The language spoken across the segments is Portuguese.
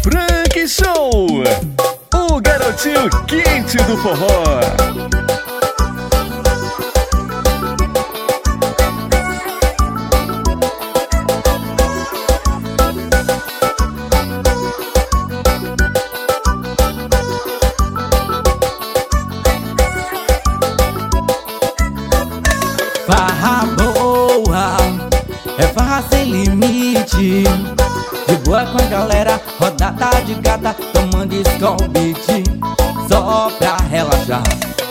Frank Show, o garotinho quente do forró. Farra boa, é farra sem limite. De boa com a galera, rodada de gata, tomando Skol Beat, só pra relaxar.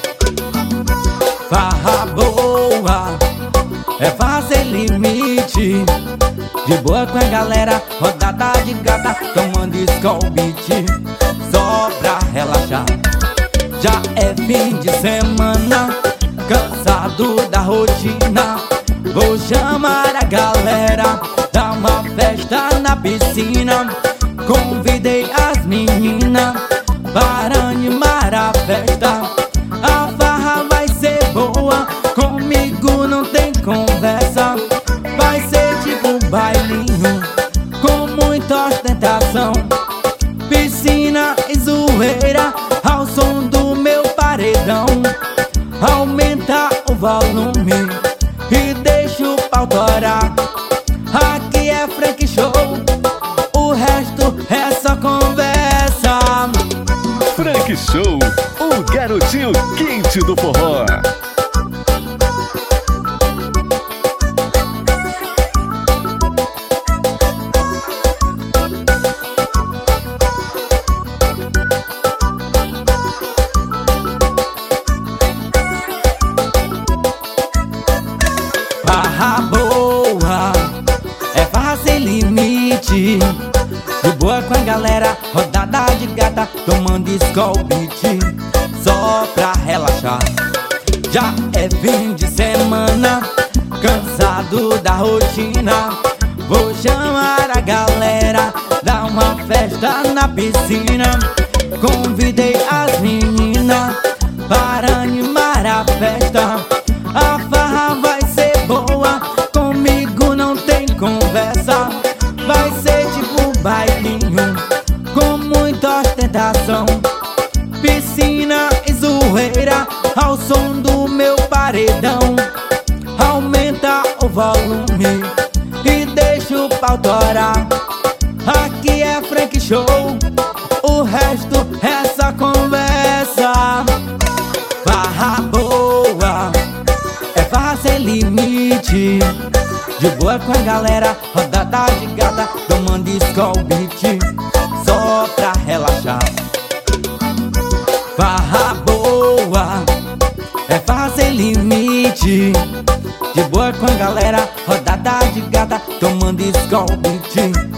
Farra boa, é farra sem limite. De boa com a galera, rodada de gata, tomando Skol Beat, só pra relaxar. Já é fim de semana, cansado da rotina, vou chamar a galera, dar uma festa na piscina. Convidei as meninas para animar a festa. A farra vai ser boa, comigo não tem conversa. Vai ser tipo um bailinho, com muita ostentação. Piscina e zoeira, ao som do meu paredão. Aumenta o volume e deixa o pau torar. Aqui é Frank Show, o resto é só conversa. Frank Show, o garotinho quente do forró. Farra boa, é farra sem limite. De boa com a galera, rodada de gata, tomando Skol Beat, só pra relaxar. Já é fim de semana, cansado da rotina, vou chamar a galera, dar uma festa na piscina. Convidei as meninas para animar a festa. A farra vai ser boa, comigo não tem conversa. Vai ser tipo um bailinho, com muita ostentação. Piscina e zoeira, ao som do meu paredão. Aumenta o volume e deixa o pau torar. Aqui é Frank Show, o resto é só conversa. Farra boa, é farra sem limite. De boa com a galera, rodada de gata, tomando Skol Beat, só pra relaxar. Farra boa, é farra sem limite. De boa com a galera, rodada de gata, tomando Skol Beat,